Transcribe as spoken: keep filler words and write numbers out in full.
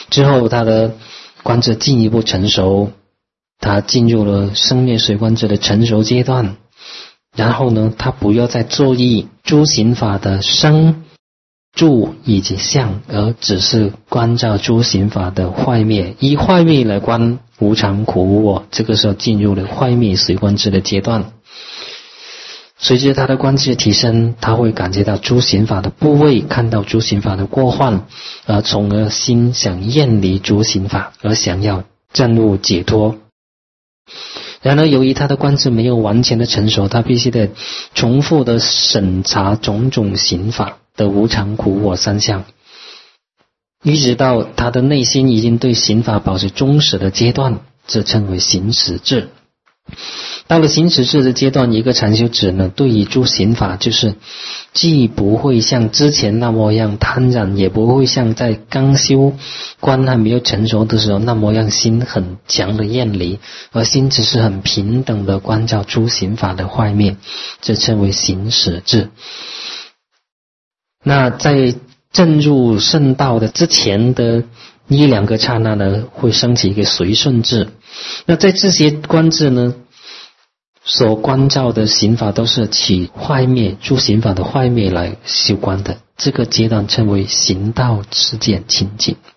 之后他的观智进一步成熟，他进入了生灭随观智的成熟阶段。然后呢，他不要再作意诸行法的生住以及相，而只是观照诸行法的坏灭，以坏灭来观无常苦无我。这个时候进入了坏灭随观智的阶段。随着他的观智提升，他会感觉到诸行法的部位，看到诸行法的过患，而从而心想厌离诸行法，而想要证悟解脱。然而由于他的观智没有完全的成熟，他必须得重复的审查种种行法的无常苦我三相，一直到他的内心已经对行法保持忠实的阶段，这称为行持智。到了行持智的阶段，一个禅修者呢，对于诸行法就是既不会像之前那么样贪染，也不会像在刚修观还没有成熟的时候那么样心很强的厌离，而心只是很平等的观照诸行法的坏灭，这称为行持智。那在证入圣道的之前的一两个刹那呢，会升起一个随顺智。那在这些观智呢，所观照的行法都是起坏灭诸行法的坏灭来修观的，这个阶段称为行道知见清净。